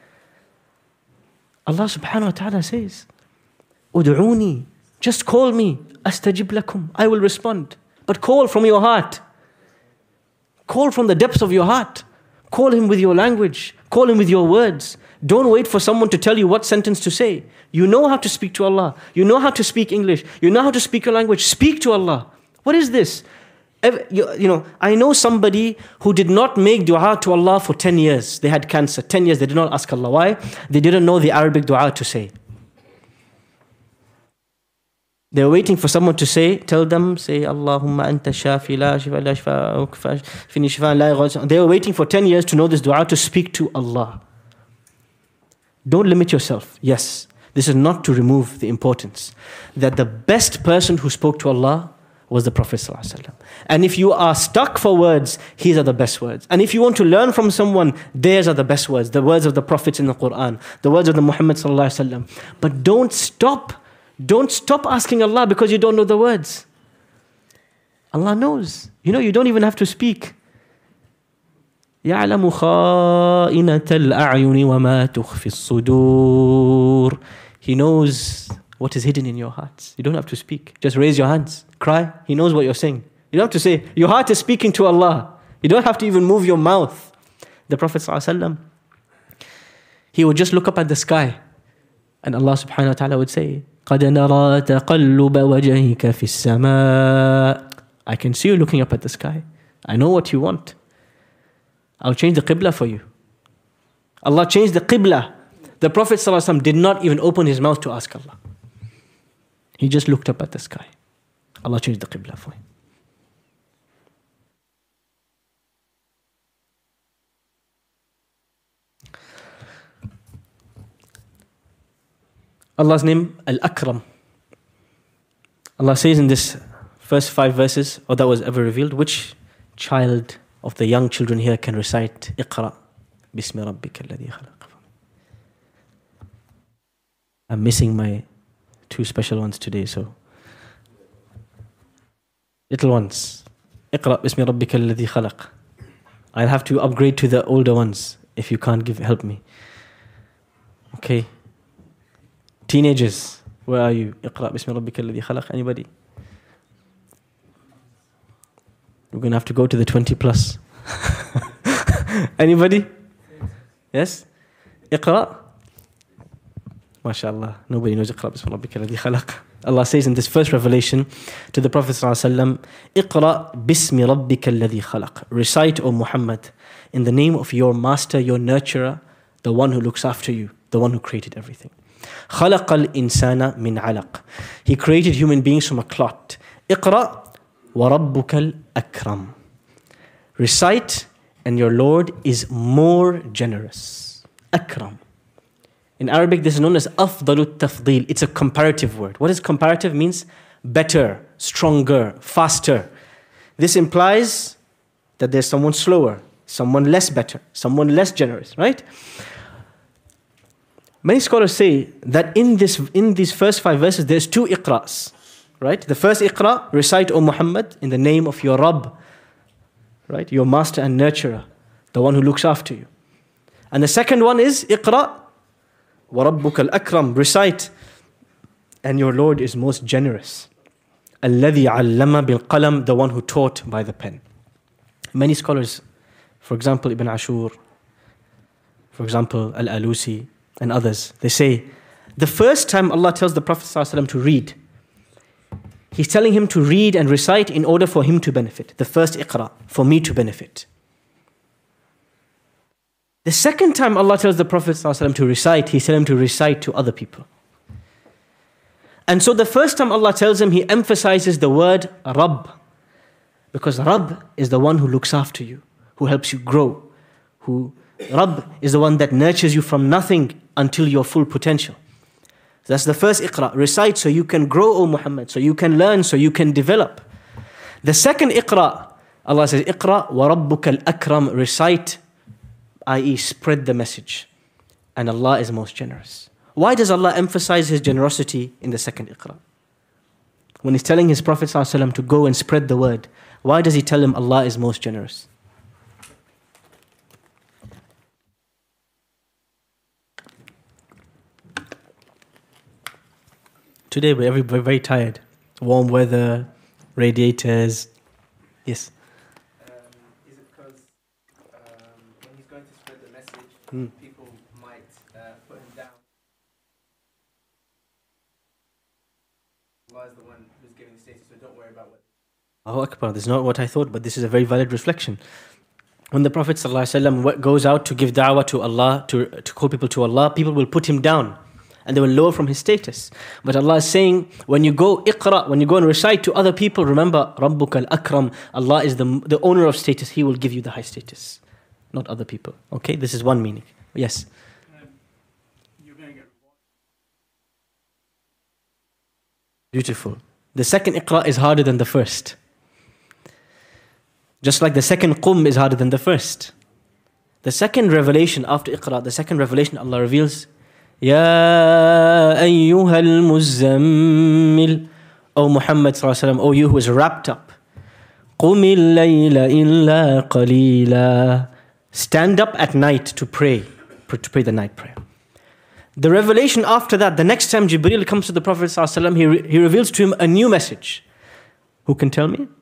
Speaker 2: Allah subhanahu wa ta'ala says, Udu'uni, just call me, astajib lakum, I will respond. But call from your heart. Call from the depths of your heart. Call Him with your language. Call Him with your words. Don't wait for someone to tell you what sentence to say. You know how to speak to Allah. You know how to speak English. You know how to speak your language. Speak to Allah. What is this? I know somebody who did not make dua to Allah for 10 years. They had cancer. 10 years, they did not ask Allah. Why? They didn't know the Arabic dua to say. They were waiting for someone to tell them, say, Allahumma anta shafi la shifa la shifa fini shifa la yughadiru. They were waiting for 10 years to know this dua to speak to Allah. Don't limit yourself. Yes, this is not to remove the importance that the best person who spoke to Allah was the Prophet ﷺ. And if you are stuck for words, these are the best words. And if you want to learn from someone, theirs are the best words. The words of the prophets in the Quran, the words of the Muhammad ﷺ. But don't stop asking Allah because you don't know the words. Allah knows. You don't even have to speak. يَعْلَمُ خَائِنَةَ الْأَعْيُنِ وَمَا تُخْفِي الصُّدُورِ. He knows what is hidden in your hearts. You don't have to speak. Just raise your hands. Cry. He knows what you're saying. You don't have to say, your heart is speaking to Allah. You don't have to even move your mouth. The Prophet ﷺ, he would just look up at the sky. And Allah subhanahu wa ta'ala would say, قَدْ نَرَى تَقَلُّبَ وَجَهِكَ فِي السَّمَاءِ. I can see you looking up at the sky. I know what you want. I'll change the qibla for you. Allah changed the qibla. The Prophet ﷺ did not even open his mouth to ask Allah. He just looked up at the sky. Allah changed the qibla for him. Allah's name, Al-Akram. Allah says in this first 5 verses, or that was ever revealed, which child of the young children here can recite Iqra Bismi Rabbika alladhi khalaq? I'm missing my 2 special ones today, so little ones. Iqra Bismi Rabbika alladhi khalaq. I'll have to upgrade to the older ones if you can't help me. Okay. Teenagers, where are you? Iqra Bismi Rabbika alladhi khalaq. Anybody? We're going to have to go to the 20 plus. Anybody? Yes? Iqra? MashaAllah. Nobody knows Iqra Bismi Rabbika alladhi khalaq. Allah says in this first revelation to the Prophet ﷺ, Iqra Bismi Rabbika alladhi khalaq. Recite, O Muhammad, in the name of your master, your nurturer, the one who looks after you, the one who created everything. خَلَقَ الْإِنسَانَ مِنْ عَلَقٍ. He created human beings from a clot. اقرأ وَرَبُّكَ الْأَكْرَمُ. Recite, and your Lord is more generous. Akram. In Arabic, this is known as أفضل التفضيل. It's a comparative word. What is comparative? Means better, stronger, faster. This implies that there's someone slower, someone less better, someone less generous, right? Many scholars say that in these first 5 verses, there's 2 iqras, right? The first iqra, recite, O Muhammad, in the name of your Rabb, right? Your master and nurturer, the one who looks after you. And the second one is iqra wa rabbuka al-akram, recite, and your Lord is most generous. Alladhi allama bil qalam, the one who taught by the pen. Many scholars, for example, Ibn Ashur, for example, Al-Alusi, and others, they say, the first time Allah tells the Prophet ﷺ to read, He's telling him to read and recite in order for him to benefit. The first iqra, for me to benefit. The second time Allah tells the Prophet ﷺ to recite, He's telling him to recite to other people. And so the first time Allah tells him, He emphasizes the word Rabb. Because Rabb is the one who looks after you, who helps you grow, Rabb is the one that nurtures you from nothing until your full potential. That's the first iqra. Recite so you can grow, O Muhammad, so you can learn, so you can develop. The second iqra, Allah says, Iqra wa rabbuka al-akram. Recite, i.e. spread the message. And Allah is most generous. Why does Allah emphasize His generosity in the second iqra? When He's telling His Prophet ﷺ to go and spread the word, why does He tell him Allah is most generous? Today we're very tired. Warm weather, radiators. Yes?
Speaker 3: Is it because when he's going to spread the message, people might put him down? Allah is the one who's giving the status, so don't worry about what.
Speaker 2: Allahu Akbar, this is not what I thought, but this is a very valid reflection. When the Prophet ﷺ goes out to give da'wah to Allah, to call people to Allah, people will put him down and they will lower from his status. But Allah is saying, when you go iqra, when you go and recite to other people, remember, Rabbuka al-Akram, Allah is the owner of status. He will give you the high status, not other people. Okay, this is one meaning. Yes?
Speaker 4: You're going to get rewarded.
Speaker 2: Beautiful. The second iqra is harder than the first. Just like the second qum is harder than the first. The second revelation after iqra, the second revelation Allah reveals, Ya ayyuhal muzammil, O Muhammad sallallahu alaihi wasallam, O you who is wrapped up. Qumil layla illa qalila. Stand up at night to pray the night prayer. The revelation after that, the next time Jibreel comes to the Prophet sallallahu alaihi wasallam, he reveals to him a new message. Who can tell me?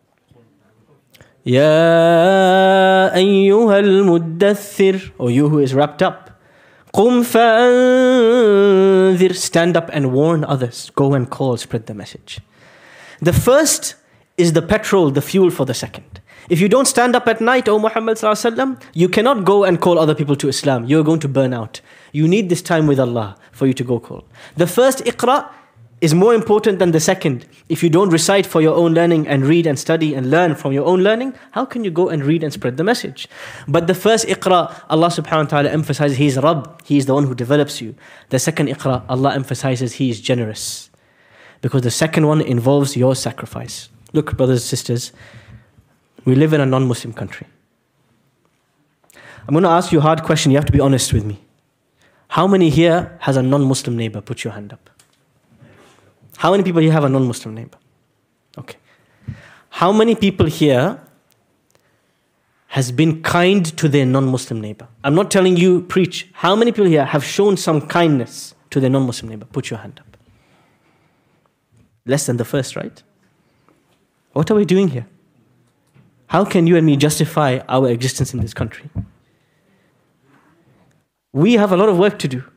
Speaker 2: Ya ayyuhal muddathir, O you who is wrapped up. Qum fa'anzir, stand up and warn others. Go and call, spread the message. The first is the petrol, the fuel for the second. If you don't stand up at night, O Muhammad sallallahu alaihi wasallam, you cannot go and call other people to Islam. You're going to burn out. You need this time with Allah for you to go call. The first iqra is more important than the second. If you don't recite for your own learning and read and study and learn from your own learning, how can you go and read and spread the message? But the first iqra, Allah subhanahu wa ta'ala emphasizes He is Rabb, He is the one who develops you. The second iqra, Allah emphasizes He is generous. Because the second one involves your sacrifice. Look, brothers and sisters, we live in a non-Muslim country. I'm going to ask you a hard question, you have to be honest with me. How many here has a non-Muslim neighbor? Put your hand up. How many people here have a non-Muslim neighbor? Okay. How many people here has been kind to their non-Muslim neighbor? I'm not telling you preach. How many people here have shown some kindness to their non-Muslim neighbor? Put your hand up. Less than the first, right? What are we doing here? How can you and me justify our existence in this country? We have a lot of work to do.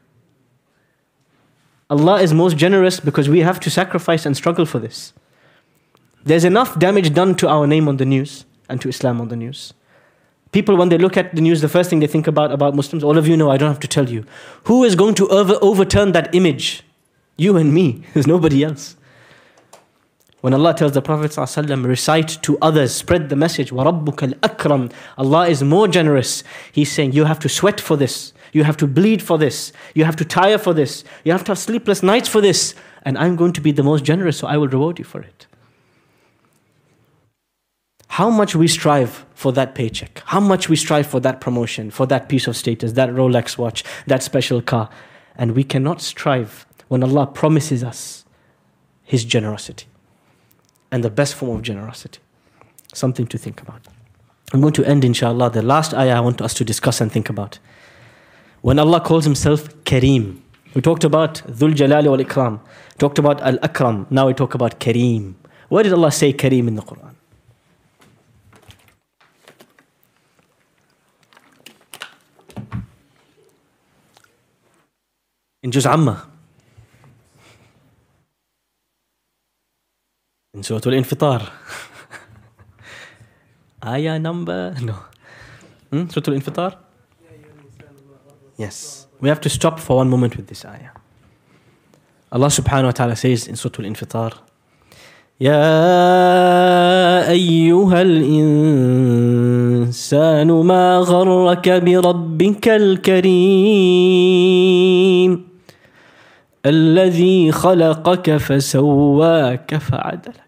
Speaker 2: Allah is most generous because we have to sacrifice and struggle for this. There's enough damage done to our name on the news and to Islam on the news. People, when they look at the news, the first thing they think about Muslims, all of you know, I don't have to tell you. Who is going to overturn that image? You and me. There's nobody else. When Allah tells the Prophet ﷺ, recite to others, spread the message, وَرَبُّكَ الْأَكْرَمُ, Allah is more generous. He's saying, you have to sweat for this. You have to bleed for this. You have to tire for this. You have to have sleepless nights for this. And I'm going to be the most generous, so I will reward you for it. How much we strive for that paycheck. How much we strive for that promotion, for that piece of status, that Rolex watch, that special car. And we cannot strive when Allah promises us His generosity. And the best form of generosity. Something to think about. I'm going to end, inshallah, the last ayah I want us to discuss and think about. When Allah calls Himself Kareem. We talked about Dhul Jalali wal Ikram. Talked about Al-Akram. Now we talk about Kareem. Where did Allah say Kareem in the Quran? In Juz Amma. In Surah Al-Infitar. Ayah number? No. Surah Al-Infitar? Yes. We have to stop for one moment with this ayah. Allah subhanahu wa ta'ala says in Surah Al-Infitar, يا أيها الإنسان ما غرك بربك الكريم الذي خلقك فسواك فعدلك.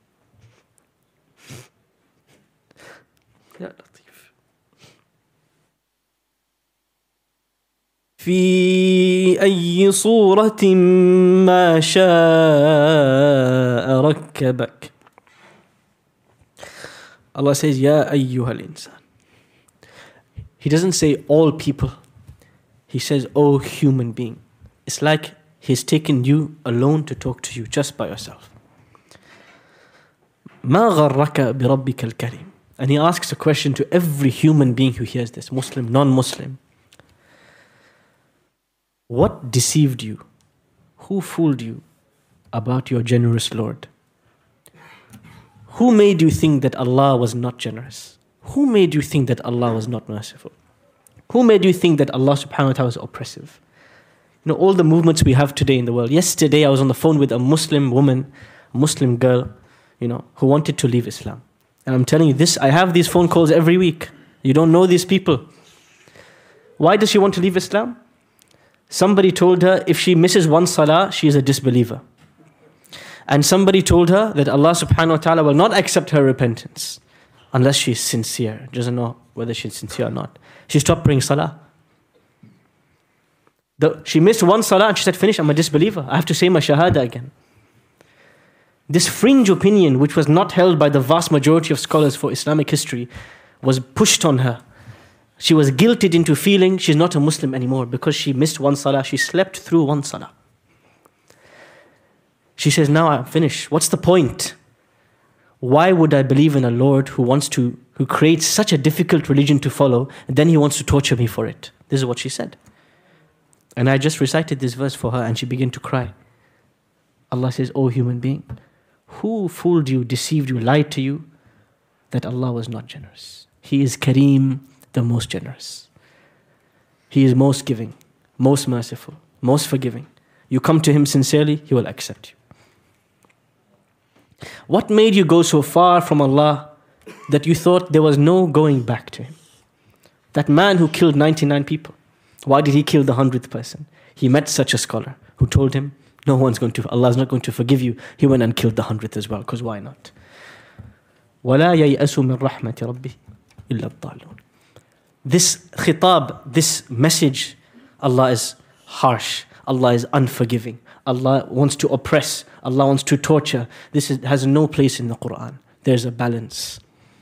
Speaker 2: يا لطيف. في أي صورة ما شاء ركبك. Allah says, يا أيها الإنسان. He doesn't say all people. He says, oh human being. It's like He's taken you alone to talk to you, just by yourself. ما غرك بربك الكريم. And He asks a question to every human being who hears this, Muslim, non-Muslim. What deceived you? Who fooled you about your generous Lord? Who made you think that Allah was not generous? Who made you think that Allah was not merciful? Who made you think that Allah subhanahu wa ta'ala was oppressive? You know, all the movements we have today in the world. Yesterday I was on the phone with a Muslim woman, a Muslim girl, you know, who wanted to leave Islam. And I'm telling you this, I have these phone calls every week. You don't know these people. Why does she want to leave Islam? Somebody told her if she misses one salah, she is a disbeliever. And somebody told her that Allah subhanahu wa ta'ala will not accept her repentance unless she is sincere. Doesn't know whether she's sincere or not. She stopped praying salah. She missed one salah and she said, finish, I'm a disbeliever. I have to say my shahada again. This fringe opinion, which was not held by the vast majority of scholars for Islamic history, was pushed on her. She was guilted into feeling she's not a Muslim anymore because she missed one salah. She slept through one salah. She says, now I'm finished. What's the point? Why would I believe in a Lord who creates such a difficult religion to follow, and then he wants to torture me for it? This is what she said. And I just recited this verse for her and she began to cry. Allah says, O human being, who fooled you, deceived you, lied to you that Allah was not generous? He is Kareem, the most generous. He is most giving, most merciful, most forgiving. You come to Him sincerely, He will accept you. What made you go so far from Allah that you thought there was no going back to Him? That man who killed 99 people, why did he kill the 100th person? He met such a scholar who told him, Allah is not going to forgive you. He went and killed the 100th as well, because why not? وَلَا يَيْأَسُ مِنْ رَحْمَةِ رَبِّهِ إِلَّا الضَّالُونَ. This khitab, this message, Allah is harsh. Allah is unforgiving. Allah wants to oppress. Allah wants to torture. Has no place in the Quran. There's a balance.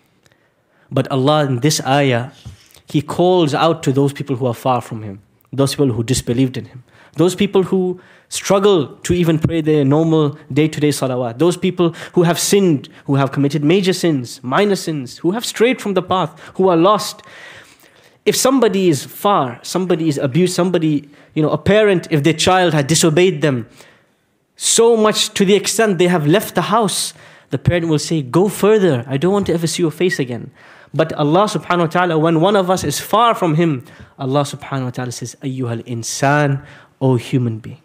Speaker 2: But Allah in this ayah, He calls out to those people who are far from Him, those people who disbelieved in Him, those people who struggle to even pray their normal day-to-day salawat, those people who have sinned, who have committed major sins, minor sins, who have strayed from the path, who are lost. If somebody is far, somebody is abused, a parent, if their child had disobeyed them so much to the extent they have left the house, the parent will say, go further, I don't want to ever see your face again. But Allah subhanahu wa ta'ala, when one of us is far from Him, Allah subhanahu wa ta'ala says, Ayyuhal insan, O human being.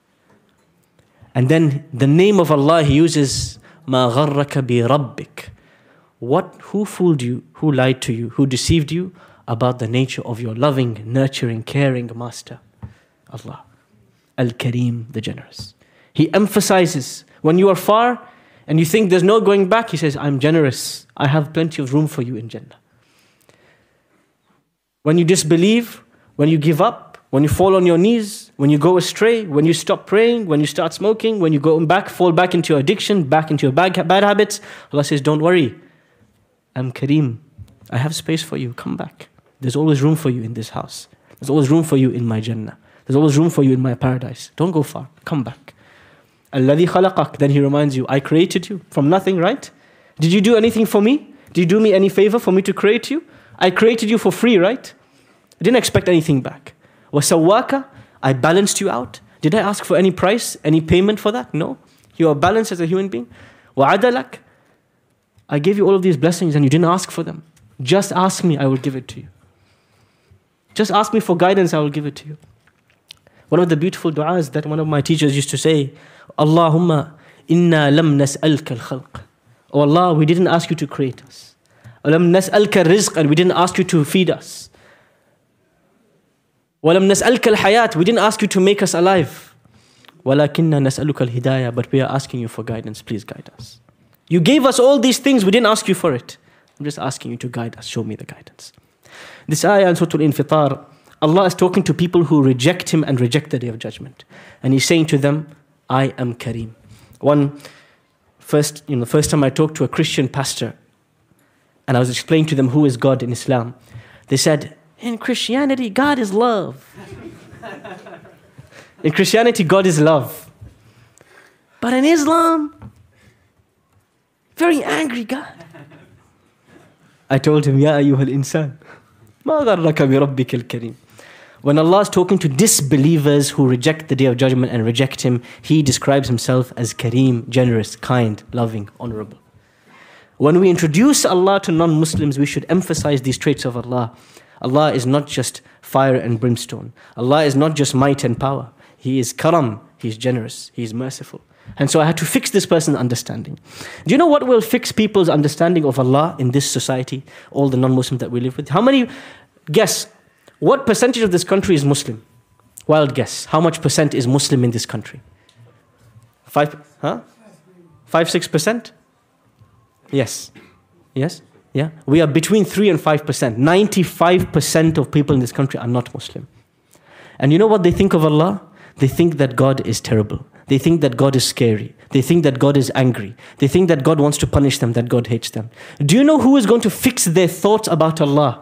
Speaker 2: And then the name of Allah He uses, Ma gharraka bi rabbik. Who fooled you, who lied to you, who deceived you about the nature of your loving, nurturing, caring Master? Allah. Al-Kareem, the generous. He emphasizes, when you are far, and you think there's no going back, He says, I'm generous. I have plenty of room for you in Jannah. When you disbelieve, when you give up, when you fall on your knees, when you go astray, when you stop praying, when you start smoking, when you fall back into your addiction, back into your bad habits, Allah says, don't worry. I'm Kareem. I have space for you. Come back. There's always room for you in this house. There's always room for you in my Jannah. There's always room for you in my paradise. Don't go far. Come back. Alladhi khalaqak. Then He reminds you, I created you from nothing, right? Did you do anything for me? Did you do me any favor for me to create you? I created you for free, right? I didn't expect anything back. Wasawwaka. I balanced you out. Did I ask for any price, any payment for that? No. You are balanced as a human being. Wa'adalak. I gave you all of these blessings and you didn't ask for them. Just ask me, I will give it to you. Just ask me for guidance, I will give it to you. One of the beautiful du'as that one of my teachers used to say, Allahumma inna lam nas'alka al-khalq. Oh Allah, we didn't ask you to create us. Lam nas'alka rizq, and we didn't ask you to feed us. Walam nas'alka al-hayat, we didn't ask you to make us alive. Walakinna nas'aluka al-hidayah, but we are asking you for guidance, please guide us. You gave us all these things, we didn't ask you for it. I'm just asking you to guide us, show me the guidance. This ayah in Surah Al-Infitar, Allah is talking to people who reject Him and reject the Day of Judgment. And He's saying to them, I am Kareem. The first time I talked to a Christian pastor, and I was explaining to them who is God in Islam, they said, in Christianity, God is love. In Christianity, God is love. But in Islam, very angry God. I told him, Ya ayyuhal insan, ma gharraka bi rabbikal kareem. When Allah is talking to disbelievers who reject the Day of Judgment and reject Him, He describes Himself as Kareem, generous, kind, loving, honorable. When we introduce Allah to non-Muslims, we should emphasize these traits of Allah. Allah is not just fire and brimstone. Allah is not just might and power. He is karam, He is generous, He is merciful. And so I had to fix this person's understanding. Do you know what will fix people's understanding of Allah in this society, all the non-Muslims that we live with? How many, guess, what percentage of this country is Muslim? Wild guess. How much percent is Muslim in this country? 5-6%? Yes. Yes? Yeah. We are between 3 and 5%. 95% of people in this country are not Muslim. And you know what they think of Allah? They think that God is terrible. They think that God is scary. They think that God is angry. They think that God wants to punish them, that God hates them. Do you know who is going to fix their thoughts about Allah?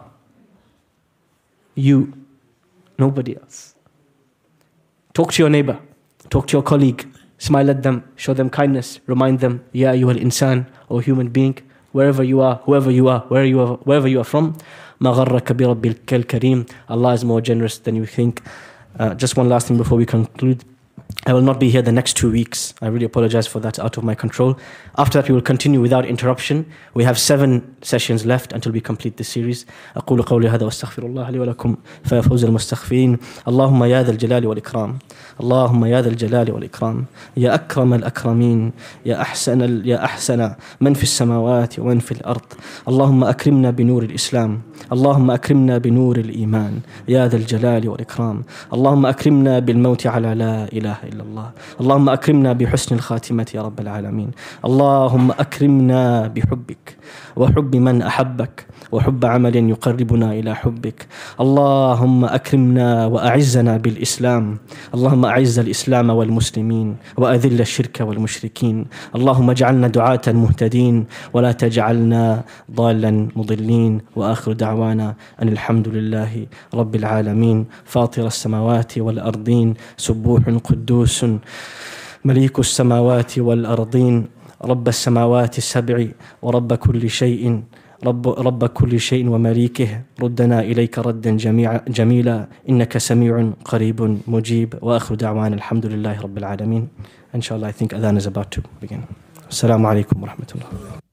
Speaker 2: You. Nobody else. Talk to your neighbor. Talk to your colleague. Smile at them. Show them kindness. Remind them, Ya ayyuhal insan, or human being, wherever you are, whoever you are, wherever you are from, ma gharraka bi rabbikal kareem. Allah is more generous than you think. Just one last thing before we conclude. I will not be here the next 2 weeks. I really apologize for that, out of my control. After that, we will continue without interruption. We have 7 sessions left until we complete this series. أقول قولي هذا واستغفر الله لي ولكم فيفوز المستغفرين. اللهم يا ذا الجلال والإكرام. اللهم يا ذا الجلال والإكرام. يا أكرم الأكرمين. يا أحسن من في السماوات ومن في الأرض. اللهم أكرمنا بنور الإسلام. اللهم أكرمنا بنور الإيمان. يا ذا الجلال والإكرام. اللهم أكرمنا بالموت على لا إله إلا الله. اللهم أكرمنا بحسن الخاتمة يا رب العالمين. اللهم أكرمنا بحبك وحب من أحبك وحب عمل يقربنا إلى حبك. اللهم أكرمنا وأعزنا بالإسلام. اللهم أعز الإسلام والمسلمين وأذل الشرك والمشركين. اللهم اجعلنا دعاة مهتدين ولا تجعلنا ضالا مضلين. وآخر دعوانا أن الحمد لله رب العالمين فاطر السماوات والأرضين سبوح قدوس مليك السماوات والأرضين رب السماوات السبع ورب كل شيء رب كل شيء ومليكه ردنا إليك ردا جميلا إنك سميع قريب مجيب. وآخر دعوانا الحمد لله رب العالمين. Inshallah, I think adhan is about to begin. Assalamu alaikum wa rahmatullah.